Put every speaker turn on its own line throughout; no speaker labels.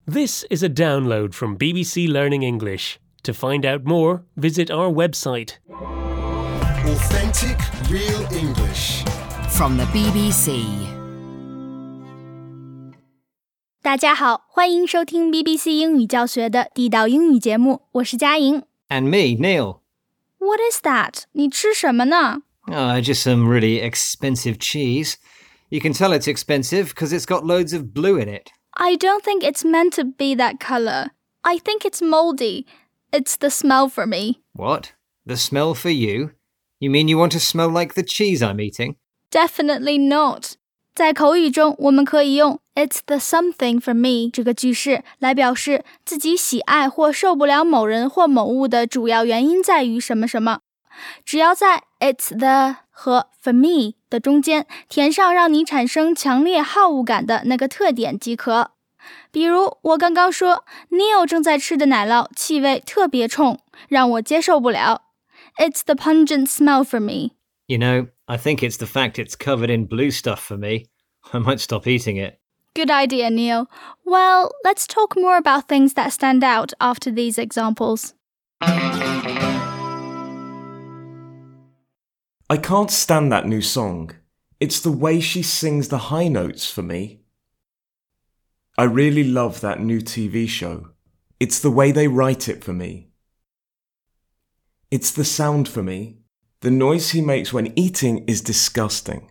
This is a download from BBC Learning English. To find out more, visit our website.
Authentic, real English.
From the BBC.
大家好，欢迎收听 BBC 英语教学的地道英语节目，我是佳莹。
And me, Neil.
What is that? 你吃什么呢？
Just some really expensive cheese. You can tell it's expensive because it's got loads of blue in it.
I don't think it's meant to be that color. I think it's moldy. It's the smell for me.
What? The smell for you? You mean you want to smell like the cheese I'm eating?
Definitely not. 在口语中，我们可以用 It's the something for me 这个句式来表示自己喜爱或受不了某人或某物的主要原因在于什么什么。只要在 It's the 和 for me 的中间填上让你产生强烈好恶感的那个特点即可。比如我刚刚说 Neil 正在吃的奶酪气味特别冲，让我接受不了。It's the pungent smell for me.
You know, I think it's the fact it's covered in blue stuff for me. I might stop eating it.
Good idea, Neil. Well, let's talk more about things that stand out after these examples.
I can't stand that new song. It's the way she sings the high notes for me. I really love that new TV show. It's the way they write it for me. It's the sound for me. The noise he makes when eating is disgusting.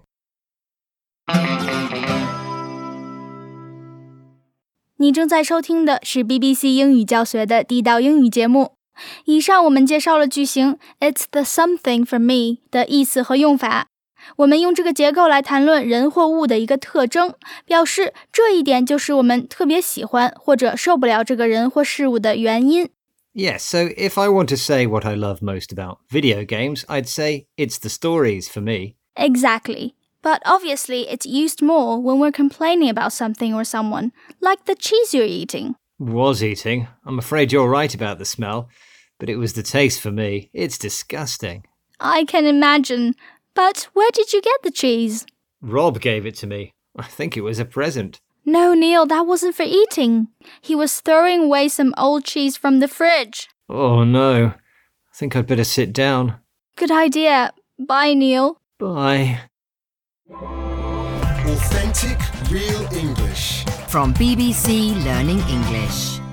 你正在收听的是 BBC 英语教学的地道英语节目。以上我们介绍了句型 It's the something for me 的意思和用法。我们用这个结构来谈论人或物的一个特征，表示这一点就是我们特别喜欢或者受不了这个人或事物的原因。
Yes, so if I want to say what I love most about video games, I'd say it's the stories for me.
Exactly. But obviously it's used more when we're complaining about something or someone, like the cheese you're eating.
Was eating. I'm afraid you're right about the smell, but it was the taste for me. It's disgusting.
I can imagine. But where did you get the cheese?
Rob gave it to me. I think it was a present.
No, Neil, that wasn't for eating. He was throwing away some old cheese from the fridge.
Oh no. I think I'd better sit down.
Good idea. Bye, Neil.
Bye.
Authentic, real English.
From BBC Learning English.